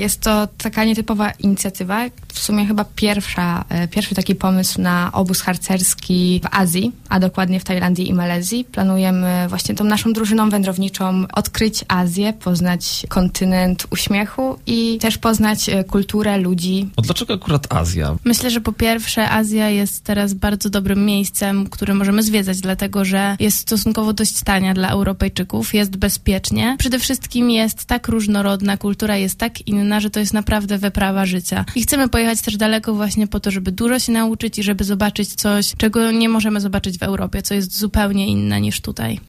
Jest to taka nietypowa inicjatywa, w sumie chyba pierwszy taki pomysł na obóz harcerski w Azji, a dokładnie w Tajlandii i Malezji. Planujemy właśnie tą naszą drużyną wędrowniczą odkryć Azję, poznać kontynent uśmiechu i też poznać kulturę ludzi. A dlaczego akurat Azja? Myślę, że po pierwsze Azja jest teraz bardzo dobrym miejscem, które możemy zwiedzać, dlatego że jest stosunkowo dość tania dla Europejczyków, jest bezpiecznie. Przede wszystkim jest tak różnorodna, kultura jest tak inna, że to jest naprawdę wyprawa życia. I chcemy pojechać też daleko właśnie po to, żeby dużo się nauczyć i żeby zobaczyć coś, czego nie możemy zobaczyć w Europie, co jest zupełnie inne niż tutaj.